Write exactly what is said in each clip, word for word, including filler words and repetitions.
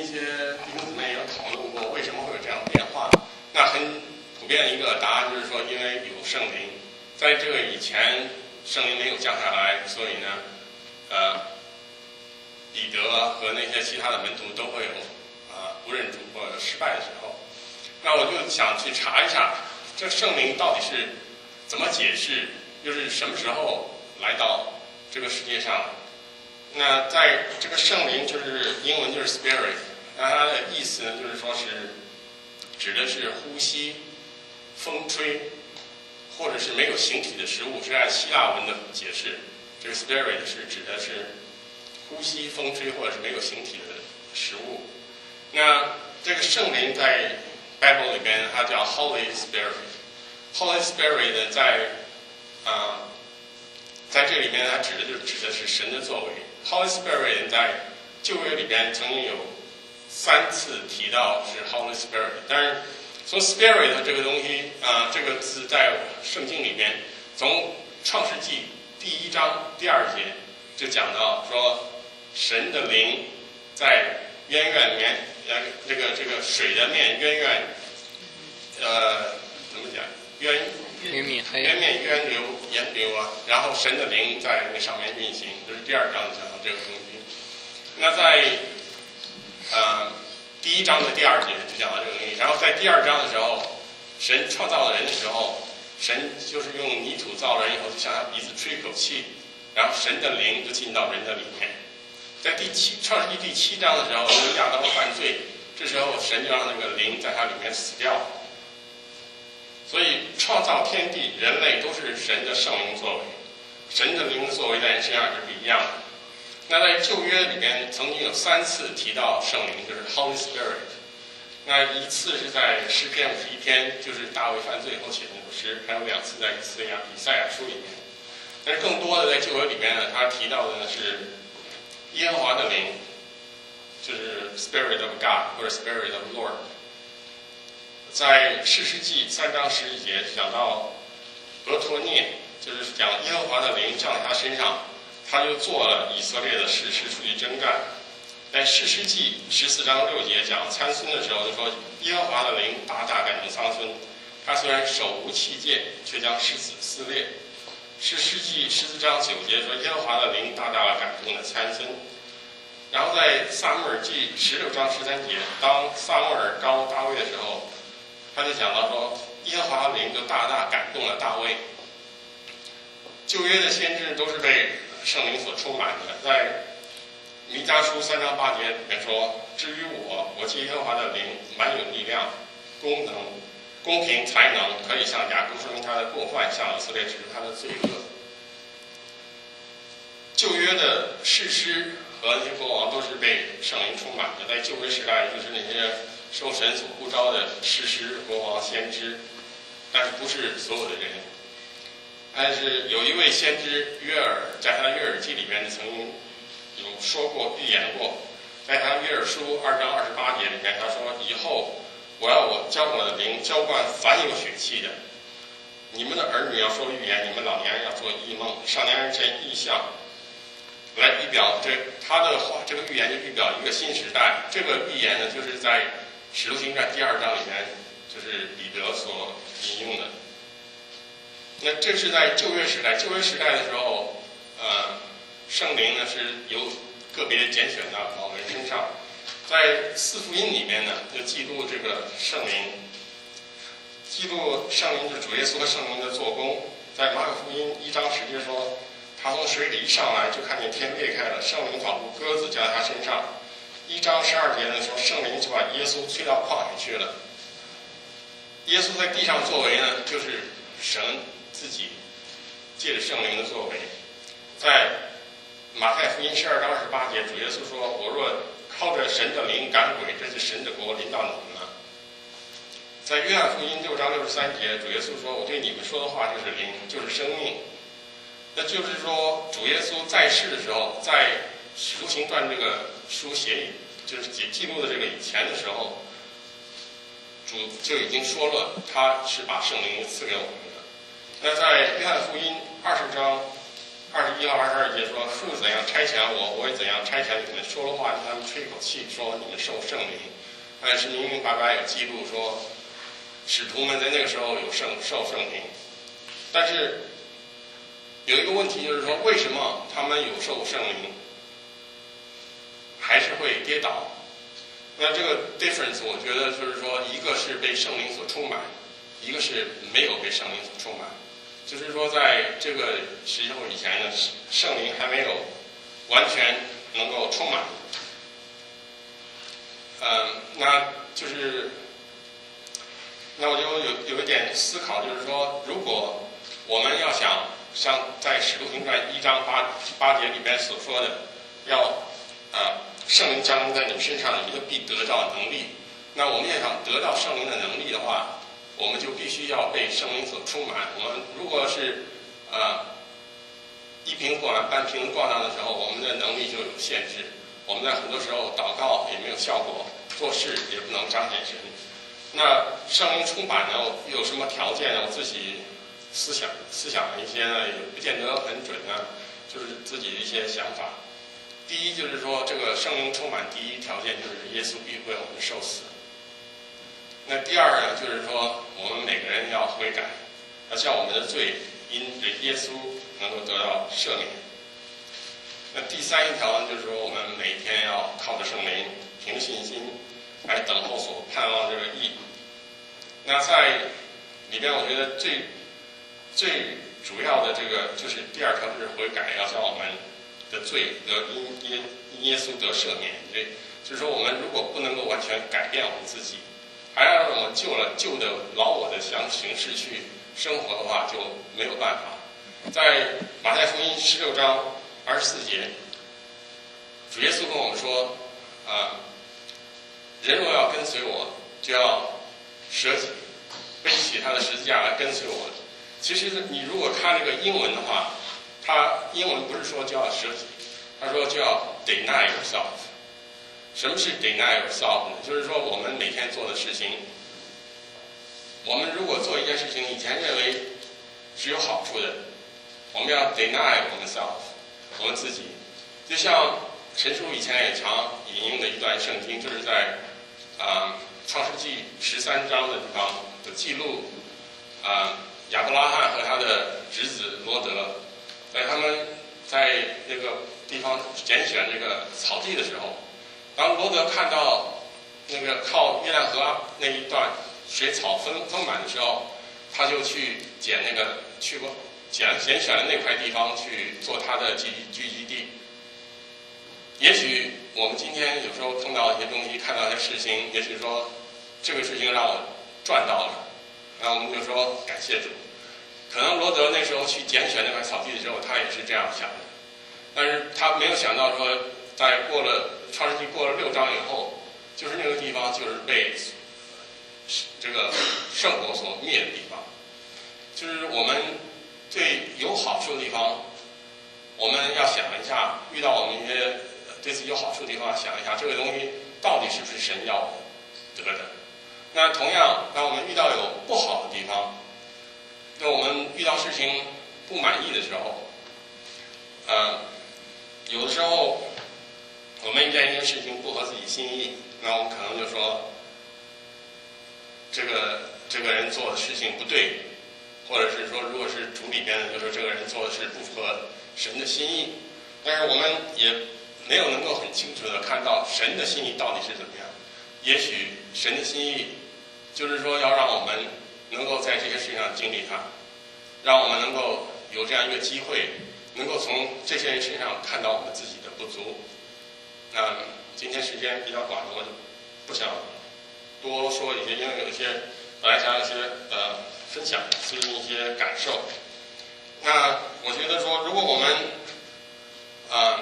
些弟兄姊妹有讨论过，为什么会有这样的变化？那很普遍的一个答案就是说，因为有圣灵，在这个以前圣灵没有降下来，所以呢，呃，彼得和那些其他的门徒都会有啊、呃、不认主或者失败的时候。那我就想去查一下，这圣灵到底是怎么解释，就是什么时候来到这个世界上。那在这个圣灵就是英文就是 spirit， 那它的意思呢就是说是指的是呼吸、风吹，或者是没有形体的食物，是按希腊文的解释，这个 spirit 是指的是呼吸、风吹或者是没有形体的食物。那这个圣灵在 Bible 里边它叫 Holy Spirit，Holy Spirit 呢在啊、呃、在这里面它指的就指的是神的作为。Holy Spirit 在旧约里边曾经有三次提到是 Holy Spirit， 但是从 Spirit 这个东西啊、呃、这个字在圣经里面，从创世纪第一章第二节就讲到说神的灵在渊源里面，呃这个这个水的面渊源，呃怎么讲渊渊面渊面渊流沿流啊，然后神的灵在那上面运行，这是第二章讲到这个东西。那在呃第一章的第二节就讲到这个东西，然后在第二章的时候，神创造了人的时候，神就是用泥土造人以后，就向他鼻子吹一口气，然后神的灵就进到人的里面。在第七创世纪第七章的时候，因为亚当犯罪，这时候神就让那个灵在他里面死掉。所以创造天地人类都是神的圣灵作为，神的灵的作为在人身上是不一样的。那在旧约里边曾经有三次提到圣灵，就是 Holy Spirit。那一次是在诗篇五十一篇，就是大卫犯罪以后写的那首诗，还有两次在以赛亚以赛亚书里面。但是更多的在旧约里边呢，他提到的呢是耶和华的灵，就是 Spirit of God 或者 Spirit of Lord。在士师记三章十一节讲到俄托涅，就是讲耶和华的灵降在他身上，他就做了以色列的士师出去征战。在士师记十四章六节讲参孙的时候，就说耶和华的灵大大感动参孙，他虽然手无器械，却将狮子撕裂。士师记十四章九节说耶和华的灵大大感动了参孙。然后在撒母耳记十六章十三节，当撒母耳膏大卫的时候，他就讲到说耶和华的灵就大大感动了大卫。旧约的先知都是被圣灵所充满的，在弥迦书三章八节里面说，至于我，我借耶和华的灵满有力量、功能、公平、才能，可以向雅各说明他的过犯，向以色列指出他的罪恶。旧约的士师和那些国王都是被圣灵充满的，在旧约时代就是那些受神所呼召的士师、国王、先知，但是不是所有的人。但是有一位先知约珥，在他的约珥记里面曾经有说过、预言过，在他约珥书二章二十八节里面，他说：“以后我要我将我的灵浇灌凡有血气的，你们的儿女要说预言，你们老年人要做异梦，少年人见异象。”来预表这他的话，这个预言就预表一个新时代。这个预言呢，就是在《使徒行传》第二章里面，就是彼得所引用的。那这是在旧约时代，旧约时代的时候，呃，圣灵呢是由个别拣选到某人身上。在四福音里面呢，就记录这个圣灵，记录圣灵就是主耶稣和圣灵的做工。在马可福音一章十节说，他从水里一上来，就看见天裂开了，圣灵仿佛鸽子降在他身上。一章十二节的时候，圣灵就把耶稣推到旷野去了。耶稣在地上作为呢，就是神自己借着圣灵的作为。在马太福音十二章二十八节，主耶稣说：“我若靠着神的灵赶鬼，这是神的国临到你们了。”在约翰福音六章六十三节，主耶稣说：“我对你们说的话就是灵，就是生命。”那就是说，主耶稣在世的时候，在《使徒行传》这个书写，就是记记录的这个以前的时候，主就已经说了，他是把圣灵赐给我们的。那在约翰福音二十章二十一号、二十二节说父怎样差遣我，我会怎样差遣你们。说了话，他们吹口气，说你们受圣灵。但是明明白白有记录说，使徒们在那个时候有圣受圣灵。但是有一个问题就是说，为什么他们有受圣灵，还是会跌倒？那这个 difference 我觉得就是说，一个是被圣灵所充满，一个是没有被圣灵所充满。就是说，在这个时候以前呢，圣灵还没有完全能够充满。嗯，那就是那我就有有一点思考，就是说，如果我们要想像在《使徒行传》一章八八节里边所说的，要啊圣灵降临在你们身上，你们就必得到能力。那我们要想得到圣灵的能力的话，我们就必须要被圣灵所充满。我们如果是啊一瓶过满半瓶过满的时候，我们的能力就有限制。我们在很多时候祷告也没有效果，做事也不能彰显神。那圣灵充满呢，有什么条件呢？我自己思想思想一些呢，也不见得很准呢，就是自己的一些想法。第一就是说，这个圣灵充满第一条件就是耶稣必为我们受死。那第二呢，就是说我们每个人要悔改，要向我们的罪因着耶稣能够得到赦免。那第三一条呢，就是说我们每天要靠着圣灵，凭信心来等候所盼望这个义。那在里边，我觉得最最主要的这个就是第二条，就是悔改，要向我们的罪得因因因耶稣得赦免。对，就是说我们如果不能够完全改变我们自己，还要让我们旧了旧的老我的相形式去生活的话，就没有办法。在马太福音十六章二十四节，主耶稣跟我们说：“啊，人若要跟随我，就要舍己，背起他的十字架来跟随我。”其实你如果看那个英文的话，它英文不是说就要舍己，他说就要 deny yourself。什么是 deny yourself 呢？就是说我们每天做的事情，我们如果做一件事情，以前认为是有好处的，我们要 deny ourselves， 我们自己。就像陈叔以前也常引用的一段圣经，就是在啊、呃、创世纪十三章的地方有记录啊、呃、亚伯拉罕和他的侄子罗德，在他们在那个地方拣选这个草地的时候，当罗德看到那个靠约旦河那一段水草丰丰满的时候，他就去捡那个去过拣拣选了那块地方去做他的聚聚集地。也许我们今天有时候碰到一些东西，看到一些事情，也许说这个事情让我赚到了，那我们就说感谢主。可能罗德那时候去拣选那块草地的时候，他也是这样想的，但是他没有想到说，在过了创世纪过了六章以后，就是那个地方就是被这个圣火所灭的地方。就是我们最有好处的地方，我们要想一下，遇到我们一些对自己有好处的地方，想一下这个东西到底是不是神要得的。那同样，当我们遇到有不好的地方，那我们遇到事情不满意的时候，呃，有的时候我们遇见一件事情不合自己心意，那我们可能就说，这个这个人做的事情不对，或者是说，如果是主里边的，就是这个人做的是不符合神的心意。但是我们也没有能够很清楚的看到神的心意到底是怎么样。也许神的心意就是说要让我们能够在这些事情上经历它，让我们能够有这样一个机会，能够从这些人身上看到我们自己的不足。那今天时间比较短，我就不想多说一些，因为有一些本来想有一些呃分享最近一些感受。那我觉得说，如果我们呃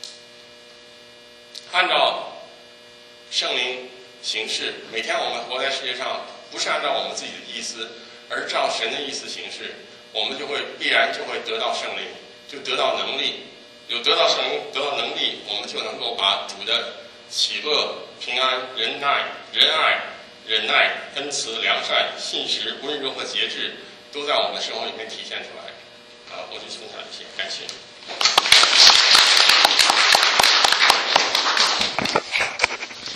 按照圣灵行事，每天我们活在世界上，不是按照我们自己的意思，而是照神的意思行事，我们就会必然就会得到圣灵，就得到能力。有得到圣灵，得到能力，我们就能够把主的喜乐、平安、仁爱、仁爱、忍耐、恩慈、良善、信实、温柔和节制，都在我们的生活里面体现出来。啊，我就分享这些，感谢。